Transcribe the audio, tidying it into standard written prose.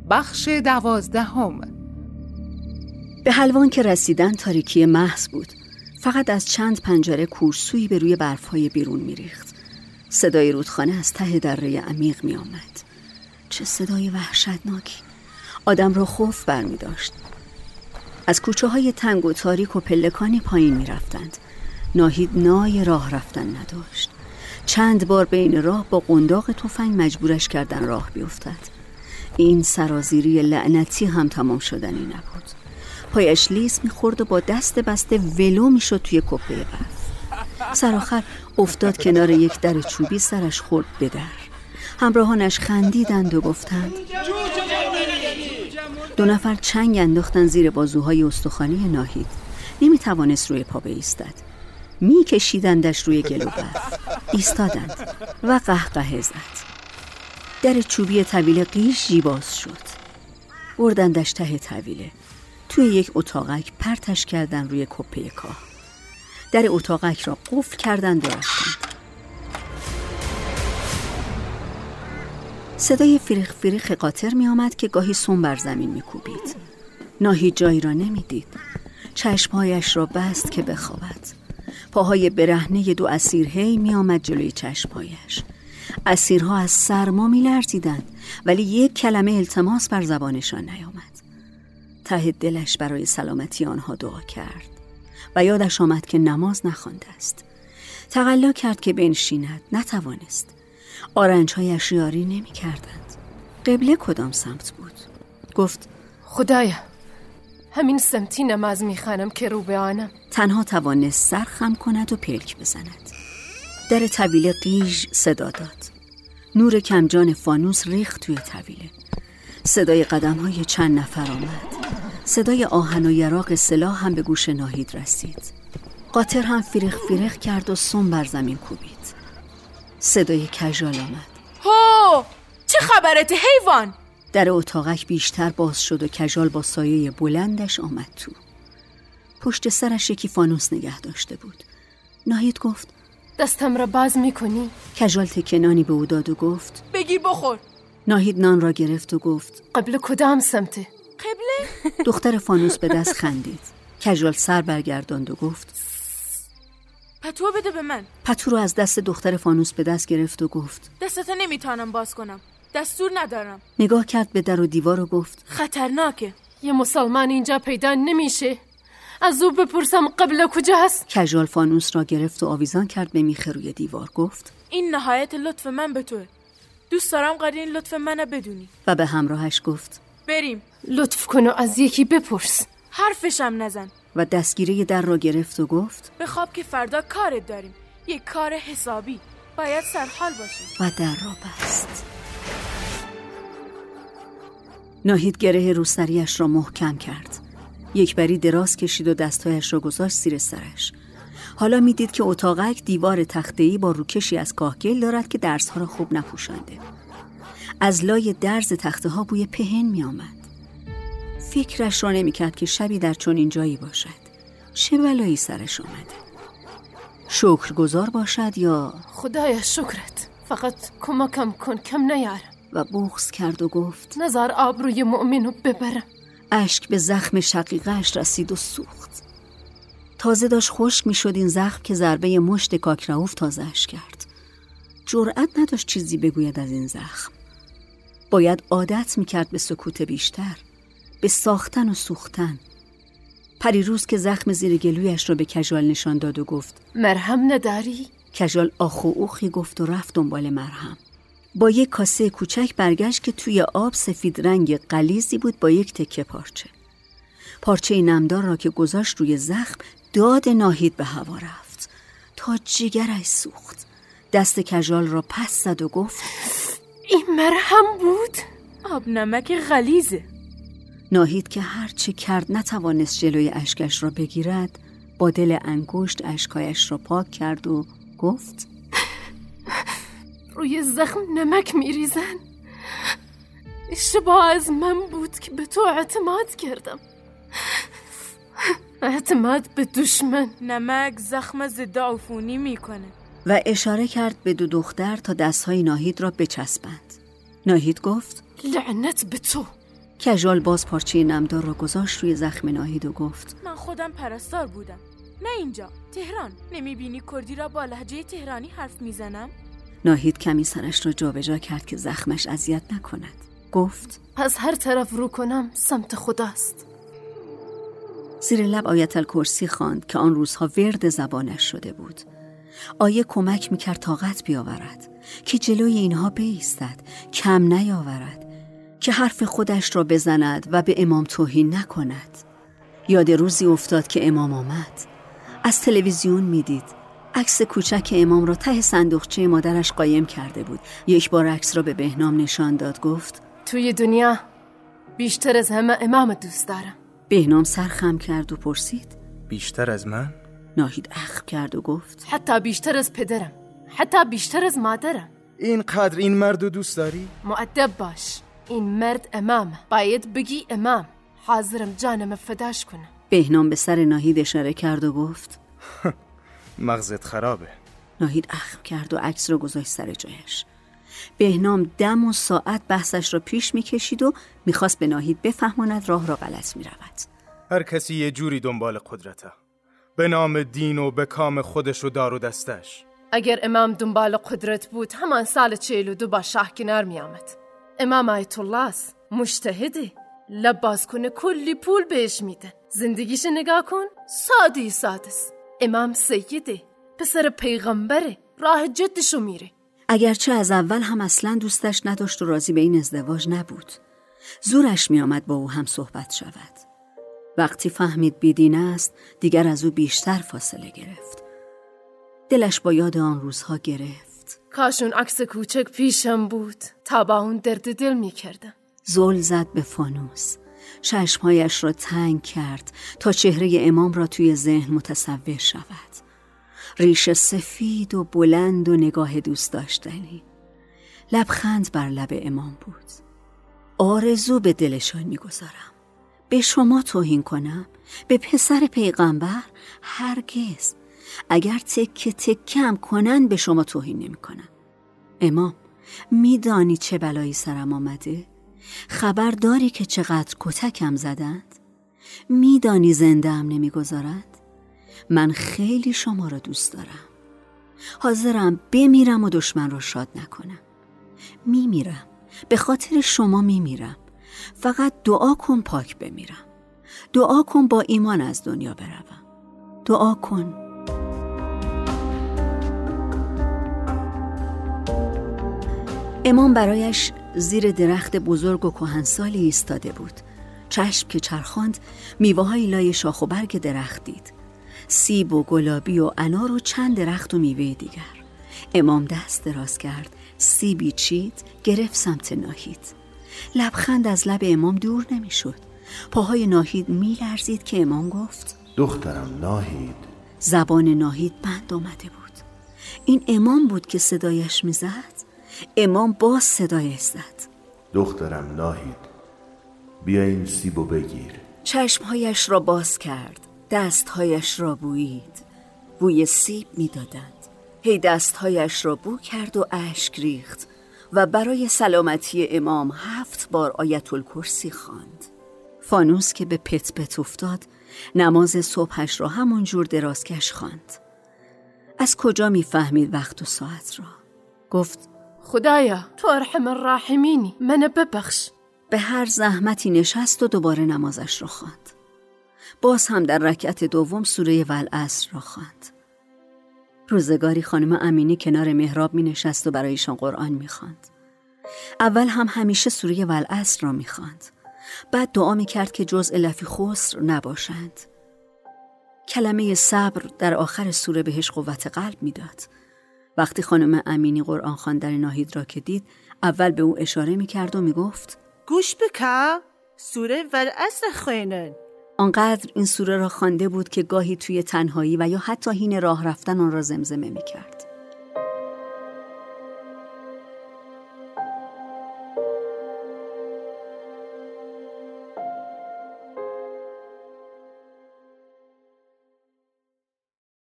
بخش 12. به حلوان که رسیدن تاریکی محض بود. فقط از چند پنجره کورسویی به روی برفهای بیرون میریخت. صدای رودخانه از ته دره عمیق می آمد. چه صدای وحشتناکی! آدم را خوف برمی داشت. از کوچه های تنگ و تاریک و پلکانی پایین می رفتند. ناهید نای راه رفتن نداشت. چند بار بین راه با قنداق تفنگ مجبورش کردن راه بیفتد. این سرازیری لعنتی هم تمام شدنی نبود. پایش لیس می‌خورد و با دست بسته ولو می‌شد توی کپه برف. سرآخر افتاد کنار یک در چوبی، سرش خورد به در. همراهانش خندیدند و گفتند. 2 نفر چنگ انداختن زیر بازوهای استخوانی ناهید. نمی‌توانست روی پا بایستد. می‌کشیدندش روی گل و برف. ایستادند و قهقه زد. در چوبی طویله قیش باز شد. بردندش ته طویله. توی یک اتاقک پرتش کردن روی کپه کاه. در اتاقک را قفل کردند و رفتند. صدای فریخ فریخ قاطر می آمد که گاهی سم بر زمین می کوبید. ناهید جایی را نمی دید. چشمهایش را بست که بخوابد. پاهای برهنه 2 اسیر هی می آمد جلوی چشمهایش. اسیرها از سرما می لرزیدند، ولی یک کلمه التماس بر زبانشان نیامد. ته دلش برای سلامتی آنها دعا کرد و یادش آمد که نماز نخوانده است. تقلا کرد که بنشیند، نتوانست. آرنج‌هایش یاری نمی کردند. قبله کدام سمت بود؟ گفت خدایا، همین سمتی نماز میخوانم که رو به آنم. تنها توانست سر خم کند و پلک بزند. در طویله قیژ صدا داد. نور کمجان فانوس ریخت توی طویله. صدای قدم‌های چند نفر آمد. صدای آهن و یراق سلاح هم به گوش ناهید رسید. قاطر هم فریخ فریخ کرد و سم بر زمین کوبید. صدای کژال آمد. هو! چه خبرته حیوان؟ در اتاقک بیشتر باز شد و کژال با سایه بلندش آمد تو. پشت سرش یکی فانوس نگه داشته بود. ناهید گفت دستم را باز میکنی؟ کژال تکنانی به او داد و گفت بگیر بخور. ناهید نان را گرفت و گفت قبل کدام سمته؟ قبله؟ دختر فانوس به دست خندید. کژال سر برگرداند و گفت پتو بده به من. پتو رو از دست دختر فانوس به دست گرفت و گفت دستت نمیتونم باز کنم، دستور ندارم. نگاه کرد به در و دیوار و گفت خطرناکه. یه مسلمان اینجا پیدا نمیشه. از او بپرسم قبل کجاست؟ کژال فانوس را گرفت و آویزان کرد به میخ روی دیوار. گفت این نهایت لطف من به توه. دوست دارم قدر این لطف منو بدونی. و به همراهش گفت بریم. لطف کن و از یکی بپرس. حرفشم نزن. و دستگیره در را گرفت و گفت بخواب که فردا کارت داریم. یک کار حسابی. باید سرحال باشی. و در را بست. ناهید گره روسریش را محکم کرد. یک بری دراز کشید و دستایش را گذاشت زیر سرش. حالا میدید که اتاقک دیوار تخته‌ای با روکشی از کاهگل دارد که درزها را خوب نپوشانده. از لای درز تخته ها بوی پهن می آمد. فکرش را نمی کرد که شبی در چنین جایی باشد. چه بلایی سرش آمده؟ شکرگزار باشد یا خدایا شکرت، فقط کمکم کن، کم نیارم. و بغض کرد و گفت نزار آبروی مؤمنو ببرم. اشک به زخم شقیقه‌اش رسید و سوخت. تازه داشت خشک می شد این زخم که ضربه مشت کاکرئوف تازه‌اش کرد. جرأت نداشت چیزی بگوید از این زخم. باید عادت می کرد به سکوت بیشتر، به ساختن و سوختن. پریروز که زخم زیر گلویش را به کژال نشان داد و گفت مرهم نداری؟ کژال آخ و اوخی گفت و رفت دنبال مرهم. با یک کاسه کوچک برگشت که توی آب سفید رنگ غلیظی بود با یک تکه پارچه. پارچه نمدار را که گذاشت روی زخم، داد ناهید به هوا رفت تا جگرش سوخت. دست کژال را پس زد و گفت این مرهم بود؟ آب نمک غلیظه. ناهید که هر چه کرد نتوانست جلوی اشکش را بگیرد، با دل انگشت اشکایش را پاک کرد و گفت روی زخم نمک میریزن. اشتباه از من بود که به تو اعتماد کردم. اعتماد به دشمن. نمک زخم ضد عفونی میکنه. و اشاره کرد به 2 دختر تا دستهای ناهید را بچسبند. ناهید گفت لعنت به تو. کژال باز پارچه نمدار را گذاشت روی زخم ناهید و گفت من خودم پرستار بودم، نه اینجا، تهران. نمیبینی کردی را با لهجه تهرانی حرف میزنم؟ ناهید کمی سرش را جابجا کرد که زخمش اذیت نکند. گفت از هر طرف رو کنم سمت خداست. زیر لب آیت الکرسی خواند که آن روزها ورد زبانش شده بود. آیه کمک میکرد طاقت بیاورد، که جلوی اینها بایستد، کم نیاورد، که حرف خودش را بزند و به امام توهین نکند. یاد روزی افتاد که امام آمد. از تلویزیون میدید. عکس کوچک امام را ته صندوقچه مادرش قایم کرده بود. یک بار عکس را به بهنام نشان داد. گفت توی دنیا بیشتر از همه امام دوست دارم. بهنام سر خم کرد و پرسید بیشتر از من؟ ناهید اخم کرد و گفت حتی بیشتر از پدرم، حتی بیشتر از مادرم. اینقدر این مرد رو دوست داری؟ مؤدب باش، این مرد امامه، باید بگی امام. حاضرم جانم فداش کنم. بهنام به سر ناهید اشاره کرد و گفت مغزت خرابه. ناهید اخم کرد و عکس را گذاشت سر جایش. بهنام دم و ساعت بحثش را پیش میکشید و میخواست به ناهید بفهماند راه را غلط میرود. هر کسی یه جوری دنبال قدرته، به نام دین و به کام خودش و دار و دستش. اگر امام دنبال قدرت بود همان سال 42 با شاه کنار می آمد. امام آیت الله است، مجتهده، لب باز کنه کلی پول بهش میدن. زندگیش نگاه کن، ساده است. امام سیده، پسر پیغمبره، راه جدشو میره. اگرچه از اول هم اصلا دوستش نداشت و راضی به این ازدواج نبود. زورش می آمد با او هم صحبت شود. وقتی فهمید بیدین است دیگر از او بیشتر فاصله گرفت. دلش با یاد آن روزها گرفت. کاش اون عکس کوچک پیشم بود تا با اون درد دل میکردم. زل زد به فانوس. چشمهایش را تنگ کرد تا چهره امام را توی ذهن متصور شود. ریش سفید و بلند و نگاه دوست داشتنی. لبخند بر لب امام بود. آرزو به دلشان میگذارم. به شما توهین کنم؟ به پسر پیغمبر؟ هرگز. اگر تکه تکم کنن به شما توهین نمی کنم. امام، میدانی چه بلایی سرم آمده؟ خبر داری که چقدر کتکم زدند؟ میدانی زنده هم نمیگذارند؟ من خیلی شما را دوست دارم. حاضرم بمیرم و دشمن را شاد نکنم. میمیرم، به خاطر شما میمیرم. فقط دعا کن پاک بمیرم. دعا کن با ایمان از دنیا بروم. دعا کن. امام برایش زیر درخت بزرگ و کهنسالی ایستاده بود. چشم که چرخاند میوه‌های لای شاخ و برگ درخت دید. سیب و گلابی و انار و چند درخت و میوه دیگر. امام دست دراز کرد، سیبی چید، گرفت سمت ناهید. لبخند از لب امام دور نمیشد. پاهای ناهید میلرزید که امام گفت دخترم ناهید. زبان ناهید بند آمده بود. این امام بود که صدایش میزد. امام باز صدایش زد. دخترم ناهید، بیا این سیبو بگیر. چشمهایش را باز کرد، دستهایش را بویید. بوی سیب میدادند. هی دستهایش را بو کرد و اشک ریخت و برای سلامتی امام 7 بار آیت الکرسی خواند. فانوس که به پت پت افتاد نماز صبحش را همون جور درازکش خواند. از کجا میفهمید وقت و ساعت را؟ گفت خدایا تو ارحم الراحمینی، منو ببخش. به هر زحمتی نشست و دوباره نمازش را خواند. باز هم در رکعت دوم سوره والعصر را خواند. روزگاری خانم امینی کنار محراب می نشست و برایشان قرآن می خواند. اول هم همیشه سوره والعصر را می خواند. بعد دعا می کرد که جزء لفی خسر نباشند. کلمه صبر در آخر سوره بهش قوت قلب می داد. وقتی خانم امینی قرآن خواندن ناهید را که دید، اول به او اشاره می کرد و می گفت گوش بکن، سوره والعصر خوینن. آنقدر این سوره را خوانده بود که گاهی توی تنهایی و یا حتی حین راه رفتن آن را زمزمه می کرد.